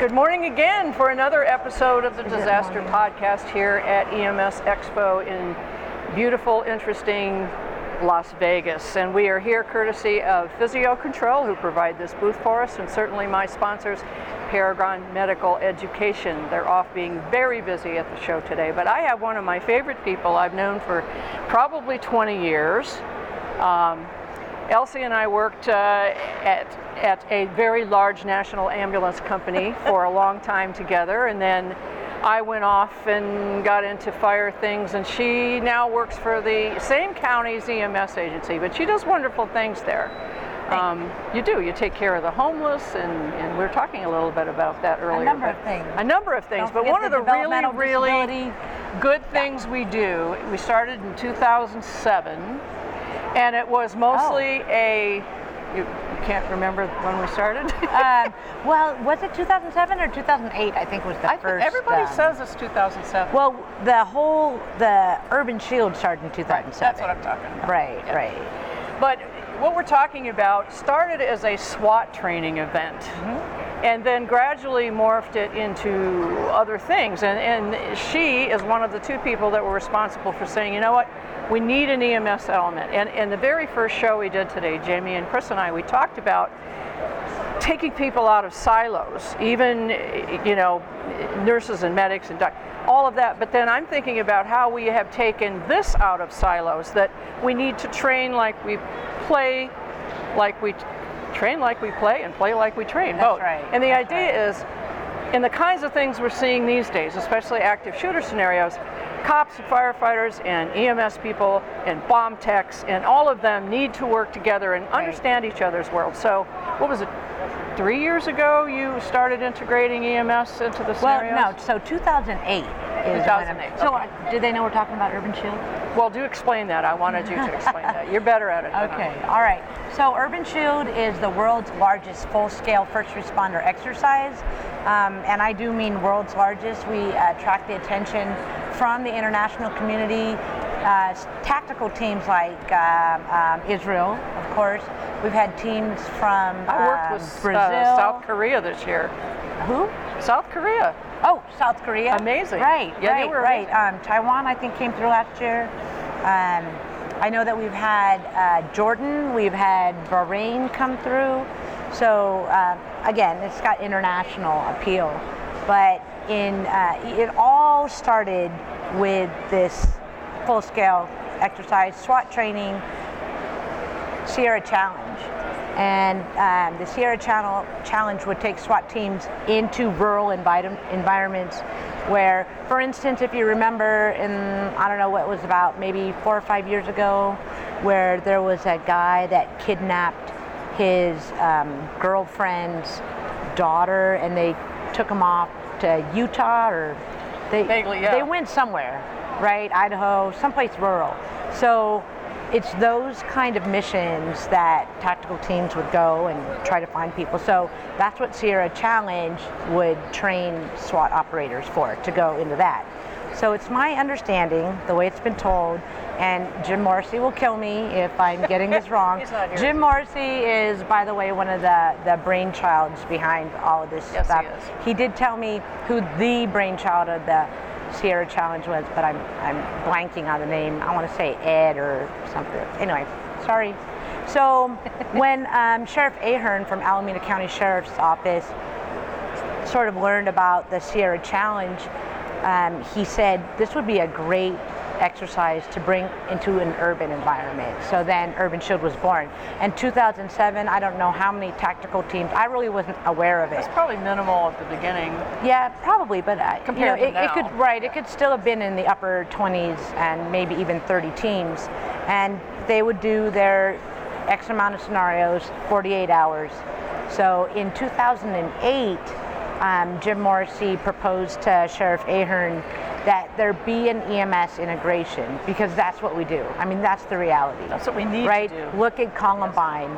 Good morning again for another episode of the Disaster Podcast here at EMS Expo in beautiful, interesting Las Vegas. And we are here courtesy of Physio-Control, who provide this booth for us, and certainly my sponsors, Paragon Medical Education. They're off being very busy at the show today. But I have one of my favorite people I've known for probably 20 years. Elsie and I worked at a very large national ambulance company for a long time together, and then I went off and got into fire things, and she now works for the same county's EMS agency, but she does wonderful things there. You take care of the homeless, and we were talking a little bit about that earlier. A number of things, but one of the really good things we do, we started in 2007, and it was mostly you can't remember when we started? Well, was it 2007 or 2008? I think was the first. Everybody says it's 2007. Well, the Urban Shield started in 2007. Right, that's what I'm talking about. Right. But what we're talking about started as a SWAT training event. Mm-hmm. And then gradually morphed it into other things. And she is one of the two people that were responsible for saying, you know what, we need an EMS element. And the very first show we did today, Jamie and Chris and I, we talked about taking people out of silos, even, nurses and medics and doctors, all of that. But then I'm thinking about how we have taken this out of silos, that we need to train like we play, like we train like we play, and play like we train. That's both. Right. And the idea is, in the kinds of things we're seeing these days, especially active shooter scenarios, cops and firefighters and EMS people and bomb techs and all of them need to work together and understand each other's world. So what was it, 3 years ago you started integrating EMS into the scenarios? Well, no, so 2008 is 2008. So did they know we're talking about Urban Shield? Well, do explain that. I wanted you to explain that. You're better at it than Okay, I am. all right. So Urban Shield is the world's largest full-scale first responder exercise. And I do mean world's largest. We attract the attention from the international community, tactical teams like Israel, of course. We've had teams from I worked with Brazil. South Korea this year. Who? South Korea. Oh, South Korea. Amazing. Right, Yeah, they were right. Taiwan, I think, came through last year. I know that we've had Jordan, we've had Bahrain come through. So again, it's got international appeal. But it all started with this full-scale exercise, SWAT training, Sierra Challenge. And the Sierra Challenge would take SWAT teams into rural environments where, for instance, if you remember I don't know what it was about, maybe 4 or 5 years ago, where there was a guy that kidnapped his girlfriend's daughter and they took him off to Utah, or they went somewhere, right? Idaho, someplace rural. So it's those kind of missions that tactical teams would go and try to find people. So that's what Sierra Challenge would train SWAT operators for, to go into that. So it's my understanding, the way it's been told, and Jim Morrissey will kill me if I'm getting this wrong. He's not here. Jim Morrissey is, by the way, one of the brainchilds behind all of this stuff. Yes, he is. He did tell me who the brainchild of the Sierra Challenge was, but I'm blanking on the name. I want to say Ed or something. Anyway, sorry. So when Sheriff Ahern from Alameda County Sheriff's Office sort of learned about the Sierra Challenge, he said this would be a great exercise to bring into an urban environment. So then Urban Shield was born. In 2007, I don't know how many tactical teams, I really wasn't aware of it. It's probably minimal at the beginning. Yeah, probably, but compared to now. It could still have been in the upper 20s and maybe even 30 teams. And they would do their X amount of scenarios, 48 hours. So in 2008, Jim Morrissey proposed to Sheriff Ahern that there be an EMS integration, because that's what we do. I mean, that's the reality. That's what we need right? to do. Look at Columbine.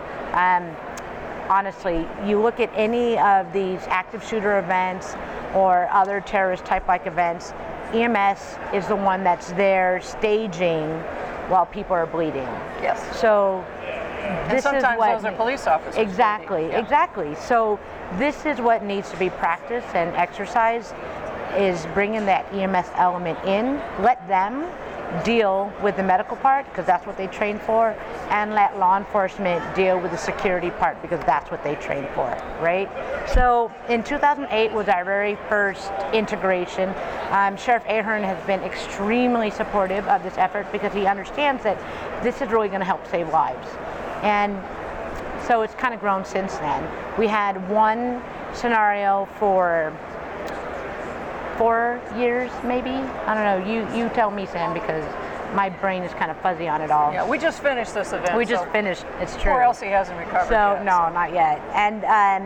Honestly, you look at any of these active shooter events or other terrorist type-like events, EMS is the one that's there staging while people are bleeding. Yes. So And sometimes those are police officers. Exactly, Yeah. exactly. So this is what needs to be practiced and exercised, is bringing that EMS element in, let them deal with the medical part because that's what they train for, and let law enforcement deal with the security part because that's what they train for, right? So in 2008 was our very first integration. Sheriff Ahern has been extremely supportive of this effort because he understands that this is really going to help save lives. And so it's kind of grown since then. We had one scenario for 4 years, maybe. I don't know. You tell me, Sam, because my brain is kind of fuzzy on it all. Yeah, we just finished this event. We just finished. It's true. Poor Elsie hasn't recovered So yet. no, not yet. And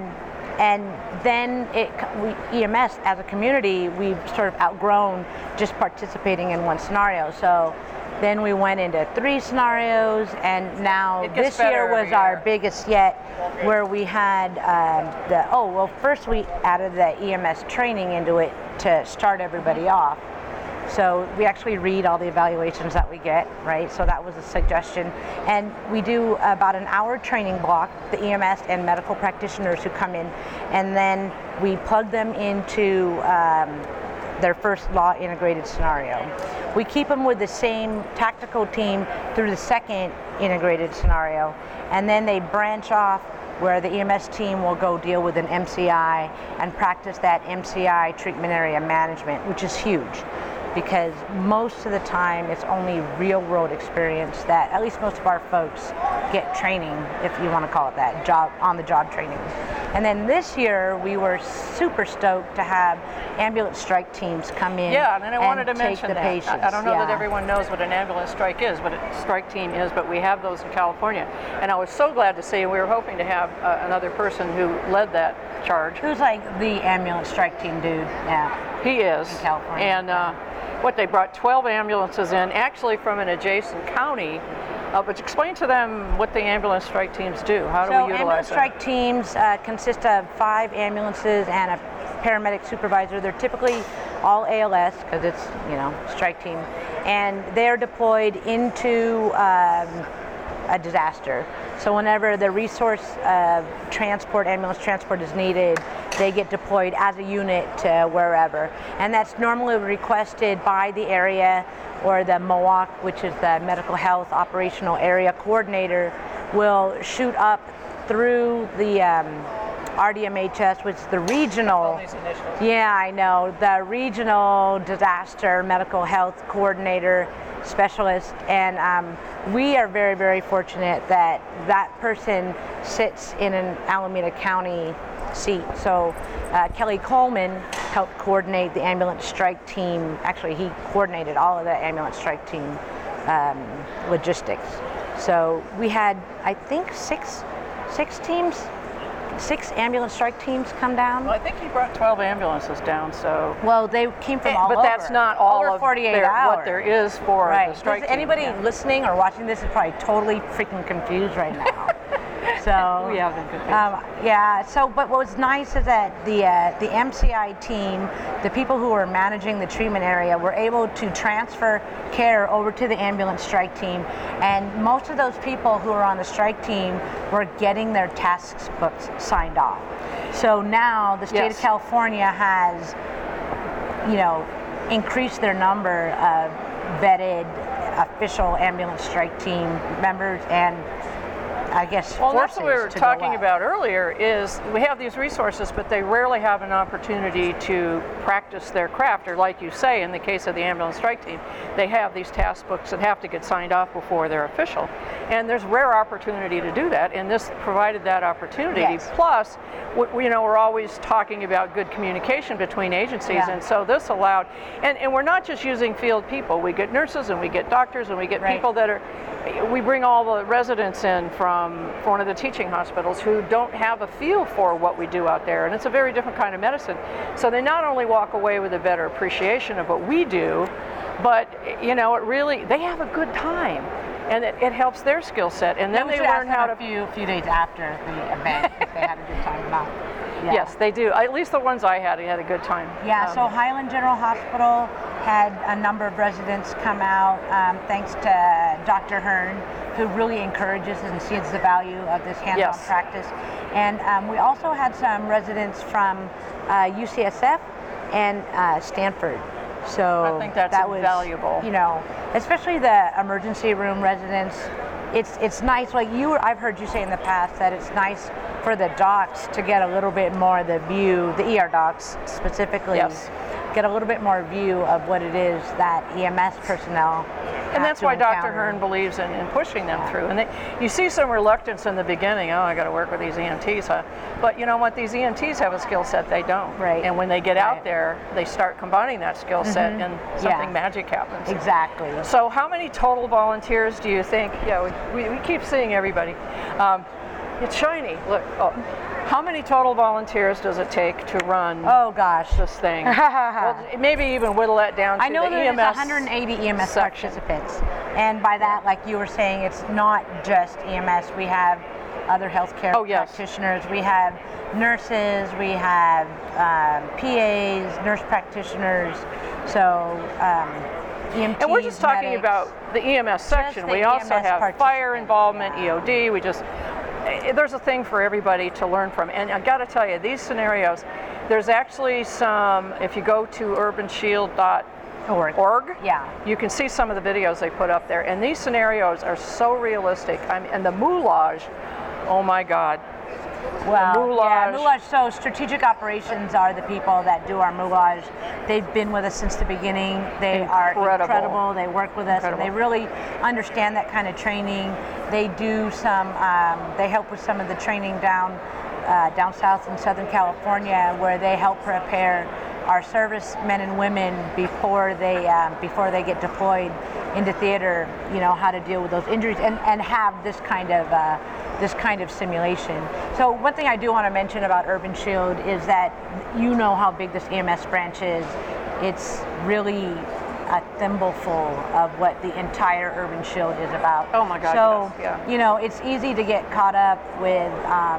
then we EMS as a community, we've sort of outgrown just participating in one scenario. So then we went into 3 scenarios, and now this year was our biggest yet, where we had first we added the EMS training into it to start everybody off. So we actually read all the evaluations that we get, right? So that was a suggestion. And we do about an hour training block, the EMS and medical practitioners who come in, and then we plug them into their first law integrated scenario. We keep them with the same tactical team through the second integrated scenario, and then they branch off where the EMS team will go deal with an MCI and practice that MCI treatment area management, which is huge because most of the time it's only real world experience that at least most of our folks get training, if you want to call it that, on the job training. And then this year we were super stoked to have ambulance strike teams come in. Yeah, and I wanted to mention the that. patients. I don't know that everyone knows what an ambulance strike is, what a strike team is, but we have those in California. And I was so glad to see, we were hoping to have another person who led that charge. Who's like the ambulance strike team dude now? He is. In California. And they brought 12 ambulances in, actually from an adjacent county. But explain to them what the ambulance strike teams do. How do we utilize ambulance them? strike teams consist of 5 ambulances and a paramedic supervisor. They're typically all ALS because it's, strike team. And they're deployed into a disaster. So whenever the resource transport, ambulance transport is needed, they get deployed as a unit to wherever. And that's normally requested by the area, or the MOAC, which is the Medical Health Operational Area Coordinator, will shoot up through the RDMHS, which is the regional. All these initials. Yeah, I know. The regional disaster medical health coordinator specialist, and we are very, very fortunate that that person sits in an Alameda County seat. So Kelly Coleman helped coordinate the ambulance strike team. Actually, he coordinated all of the ambulance strike team logistics. So we had, I think, six ambulance strike teams come down. Well, I think he brought 12 ambulances down, so. Well, they came from all over. But that's not all over of 48 hours. what there is for the strike team. Anybody listening or watching this is probably totally freaking confused right now. So we have been confused. But what was nice is that the MCI team, the people who were managing the treatment area, were able to transfer care over to the ambulance strike team, and most of those people who were on the strike team were getting their tasks books signed off. So now the state of California has, increased their number of vetted official ambulance strike team members, and I guess well, that's forces what we were to talking about earlier, is we have these resources, but they rarely have an opportunity to practice their craft, or like you say, in the case of the ambulance strike team, they have these task books that have to get signed off before they're official. And there's rare opportunity to do that, and this provided that opportunity. Yes. Plus, we're always talking about good communication between agencies, and so this allowed, and we're not just using field people, we get nurses and we get doctors and we get people that are, we bring all the residents in from one of the teaching hospitals who don't have a feel for what we do out there, and it's a very different kind of medicine. So they not only walk away with a better appreciation of what we do, but it really, they have a good time, and it helps their skill set, and then they learn how to. A few days after the event, if they had a good time or not. Yeah. Yes, they do. At least the ones I had a good time. Yeah, so Highland General Hospital had a number of residents come out, thanks to Dr. Hearn, who really encourages and sees the value of this hands-on Yes. practice. And we also had some residents from UCSF and Stanford. So I think that's that was invaluable. You know, especially the emergency room residents. It's nice. Like I've heard you say in the past that it's nice for the docs to get a little bit more of the view, the ER docs specifically. Yes. Get a little bit more view of what it is that EMS personnel. And that's why Dr. Hearn believes in pushing them through. And you see some reluctance in the beginning. Oh, I got to work with these EMTs, huh? But you know what? These EMTs have a skill set they don't. Right. And when they get Right. out there, they start combining that skill set, and something magic happens. Exactly. So, how many total volunteers do you think? Yeah, we keep seeing everybody. It's shiny. Look. Oh. How many total volunteers does it take to run Oh gosh. this thing? Well, maybe even whittle that down to I know the there's EMS 180 EMS section. participants, and by that, like you were saying, it's not just EMS. We have other healthcare practitioners. We have nurses. We have PAs, nurse practitioners. So EMTs. And we're just talking medics. about the EMS section. the We also EMS have fire participants, involvement, EOD. There's a thing for everybody to learn from. And I got to tell you, these scenarios, there's actually some, if you go to urbanshield.org, you can see some of the videos they put up there. And these scenarios are so realistic. And the moulage, oh my God. Well, moulage. moulage. So strategic operations are the people that do our moulage. They've been with us since the beginning. They are incredible. They work with us, and they really understand that kind of training. They do some. They help with some of the training down south in Southern California, where they help prepare our servicemen and women before they get deployed into theater. You know, how to deal with those injuries and have this kind of simulation. So one thing I do want to mention about Urban Shield is that you know how big this EMS branch is. It's really a thimbleful of what the entire Urban Shield is about. Oh my God. So yes, yeah. you know, it's easy to get caught up with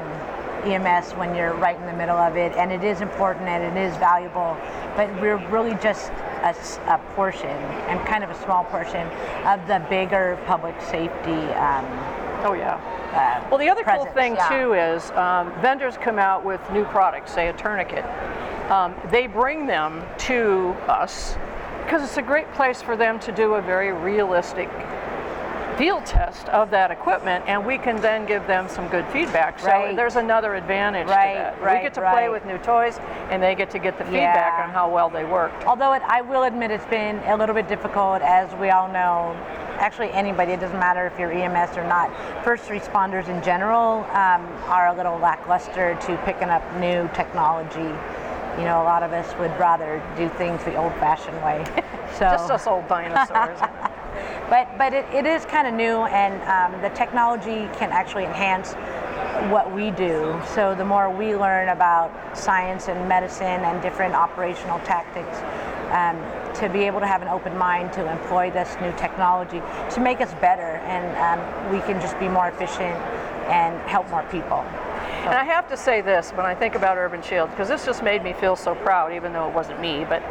EMS when you're right in the middle of it, and it is important and it is valuable, but we're really just a portion, and kind of a small portion, of the bigger public safety. Oh yeah. Well, the other cool thing yeah. too is vendors come out with new products, say a tourniquet. They bring them to us because it's a great place for them to do a very realistic field test of that equipment, and we can then give them some good feedback. So there's another advantage to that. We get to play with new toys, and they get to get the feedback on how well they worked. Although I will admit it's been a little bit difficult, as we all know. Actually, anybody, it doesn't matter if you're EMS or not. First responders in general are a little lackluster to picking up new technology. You know, a lot of us would rather do things the old-fashioned way. So just us old dinosaurs. But it is kind of new, and the technology can actually enhance what we do. So the more we learn about science and medicine and different operational tactics, to be able to have an open mind to employ this new technology to make us better, and we can just be more efficient and help more people. And I have to say this when I think about Urban Shield, because this just made me feel so proud, even though it wasn't me, but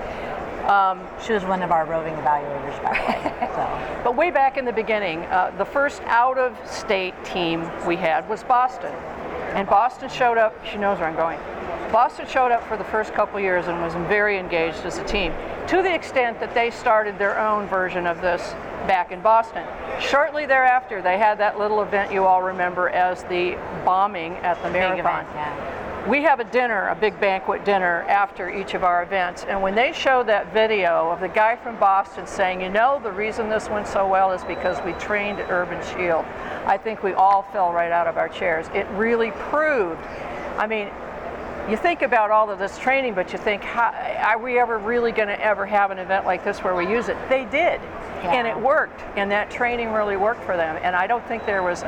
she was one of our roving evaluators, by the way. So. But way back in the beginning, the first out-of-state team we had was Boston. And Boston showed up, she knows where I'm going. Boston showed up for the first couple years and was very engaged as a team, to the extent that they started their own version of this back in Boston. Shortly thereafter, they had that little event you all remember as the bombing at the Marathon. We have a dinner, a big banquet dinner after each of our events, and when they showed that video of the guy from Boston saying, you know, the reason this went so well is because we trained at Urban Shield, I think we all fell right out of our chairs. It really proved, I mean, you think about all of this training, but you think, are we ever really going to ever have an event like this where we use it? They did, and it worked, and that training really worked for them, and I don't think there was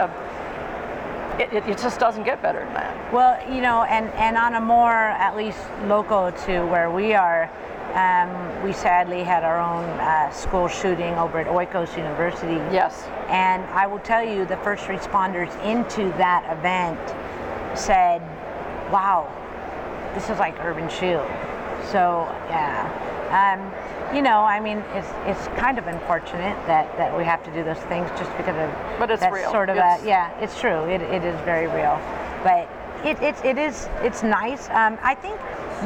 it just doesn't get better than that. Well, you know, and on a more, at least local to where we are, we sadly had our own school shooting over at Oikos University. Yes. And I will tell you, the first responders into that event said, wow, this is like Urban Shield. So yeah, you know, I mean, it's kind of unfortunate that we have to do those things just because of. But it's that's real. Sort of yeah, it's true. It is very real, but it's nice. I think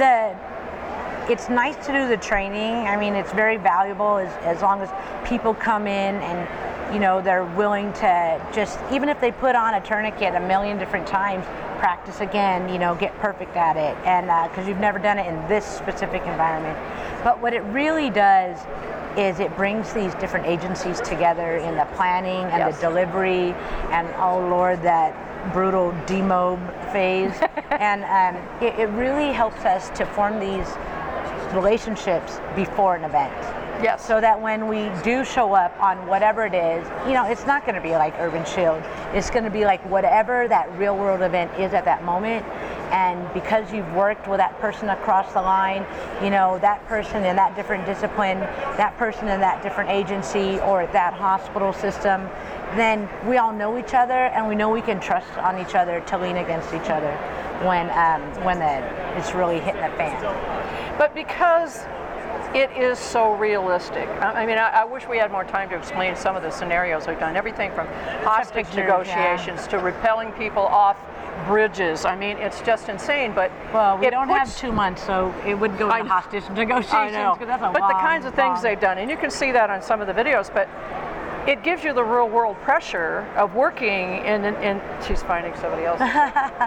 it's nice to do the training. I mean, it's very valuable as long as people come in and, you know, they're willing to just, even if they put on a tourniquet a million different times, practice again, you know, get perfect at it, and because you've never done it in this specific environment. But what it really does is it brings these different agencies together in the planning and the delivery, and oh Lord, that brutal demob phase. And it really helps us to form these relationships before an event. Yes. So that when we do show up on whatever it is, you know, it's not going to be like Urban Shield. It's going to be like whatever that real world event is at that moment. And because you've worked with that person across the line, you know, that person in that different discipline, that person in that different agency or that hospital system, then we all know each other and we know we can trust on each other to lean against each other when it's really hitting the fan. But because it is so realistic. I mean, I wish we had more time to explain some of the scenarios we've done. Everything from hostage negotiations to repelling people off bridges. I mean, it's just insane. But well, we don't have 2 months, so it would go to hostage negotiations. I know. That's a but the kinds of things they've done, and you can see that on some of the videos. But it gives you the real world pressure of working in she's finding somebody else. Like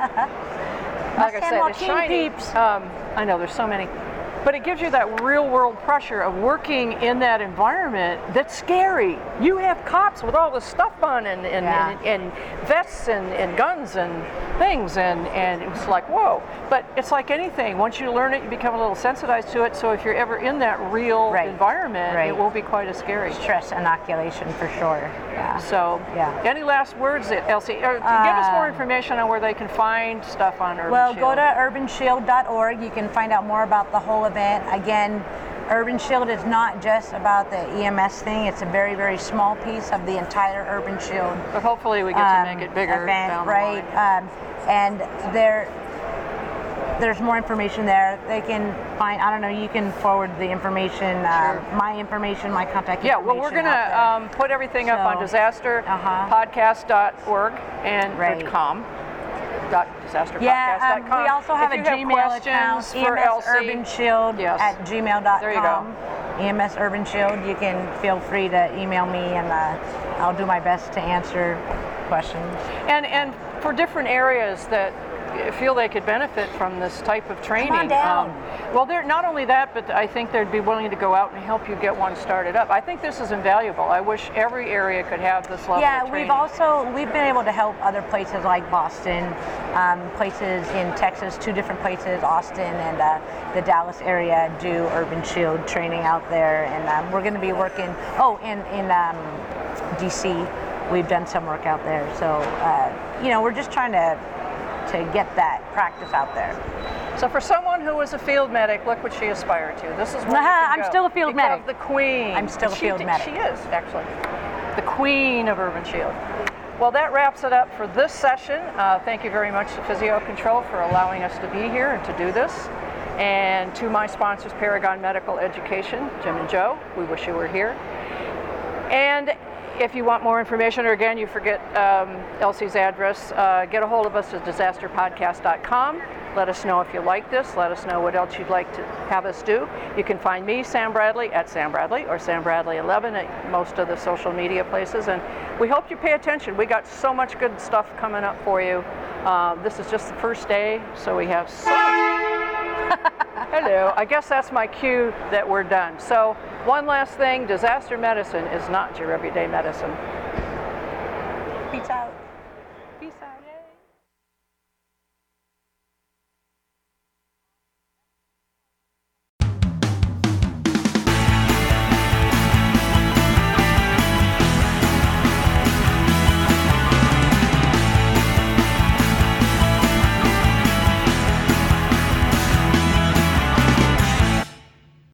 I said, it's shiny. Peeps. I know there's so many. But it gives you that real world pressure of working in that environment that's scary. You have cops with all this stuff on and vests and guns and things, and it's like, whoa. But it's like anything. Once you learn it, you become a little sensitized to it. So if you're ever in that real environment, it won't be quite as scary. Stress inoculation for sure. Yeah. So, any last words, Elsie? Give us more information on where they can find stuff on Urban Shield. Well, go to urbanshield.org. You can find out more about the whole event. Again, Urban Shield is not just about the EMS thing. It's a very, very small piece of the entire Urban Shield. But hopefully we get to make it bigger event, down the right? line. And there's more information there. They can find, I don't know, you can forward the information, my information, my contact information. Yeah, well, we're going to put everything up on disasterpodcast.org and .com. disasterpodcast.com. We also have a Gmail account, emsurbanshield@gmail.com. There you go. EMS Urban Shield. You can feel free to email me, and I'll do my best to answer questions. And for different areas that feel they could benefit from this type of training. Come on down. Well, they're not only that, but I think they'd be willing to go out and help you get one started up. I think this is invaluable. I wish every area could have this level of training. We've been able to help other places like Boston, places in Texas, 2 different places, Austin and the Dallas area, do Urban Shield training out there, and we're going to be working. In DC, we've done some work out there. So we're just trying to get that practice out there. So for someone who was a field medic, look what she aspired to. This is where I'm still a field medic. The queen. I'm still a field medic. She is, actually. The queen of Urban Shield. Well, that wraps it up for this session. Thank you very much to Physio Control for allowing us to be here and to do this. And to my sponsors, Paragon Medical Education, Jim and Joe, we wish you were here. And if you want more information, or again, you forget Elsie's address, get a hold of us at disasterpodcast.com. Let us know if you like this. Let us know what else you'd like to have us do. You can find me, Sam Bradley, at Sam Bradley or Sam Bradley 11 at most of the social media places. And we hope you pay attention. We got so much good stuff coming up for you. This is just the first day, so we have so much. Hello. I guess that's my cue that we're done. So one last thing, disaster medicine is not your everyday medicine.